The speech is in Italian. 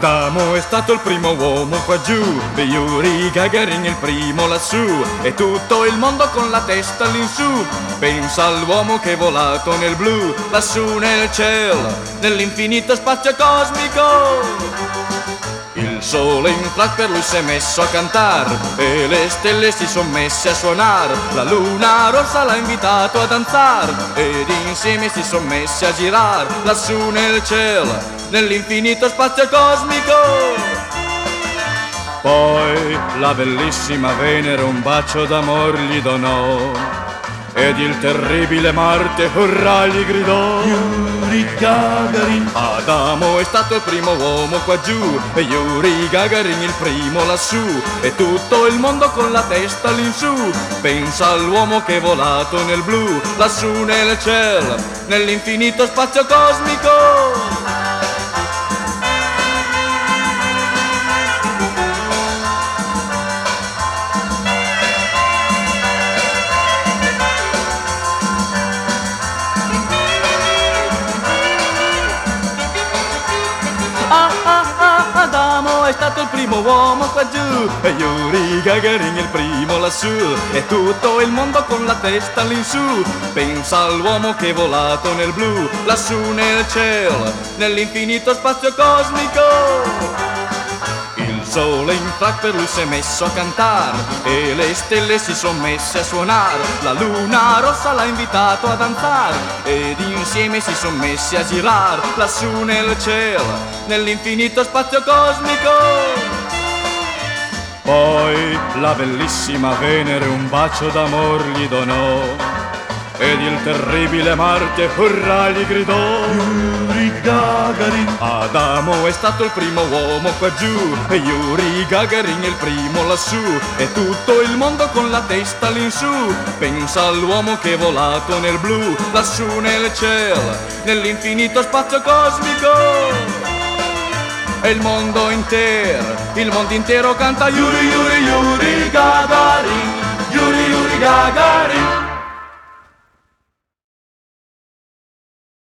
Adamo è stato il primo uomo qua giù, e Yuri Gagarin il primo lassù, e tutto il mondo con la testa all'insù. Pensa all'uomo che è volato nel blu, lassù nel cielo, nell'infinito spazio cosmico. Il sole in flash per lui si è messo a cantar, e le stelle si son messe a suonar. La luna rossa l'ha invitato a danzar, ed insieme si son messi a girar, lassù nel cielo, nell'infinito spazio cosmico. Poi la bellissima Venere un bacio d'amor gli donò, ed il terribile Marte urrà gli gridò. Yuri Gagarin. Adamo è stato il primo uomo qua giù, e Yuri Gagarin il primo lassù, e tutto il mondo con la testa all'insù. Pensa all'uomo che è volato nel blu, lassù nel cielo, nell'infinito spazio cosmico. Adamo è stato il primo uomo qua giù, e Yuri Gagarin il primo lassù, e tutto il mondo con la testa all'insù. Pensa all'uomo che è volato nel blu, lassù nel cielo, nell'infinito spazio cosmico. Il sole in flash per lui si è messo a cantar, e le stelle si son messe a suonar. La luna rossa l'ha invitato a danzar, ed insieme si son messi a girar, lassù nel cielo, nell'infinito spazio cosmico. Poi la bellissima Venere un bacio d'amor gli donò, ed il terribile Marte urrà gli gridò. Yuri Gagarin. Adamo è stato il primo uomo qua giù, e Yuri Gagarin il primo lassù, e tutto il mondo con la testa all'insù. Pensa all'uomo che è volato nel blu, lassù nel cielo, nell'infinito spazio cosmico. E il mondo intero canta Yuri Yuri Yuri Gagarin, Yuri Yuri Gagarin.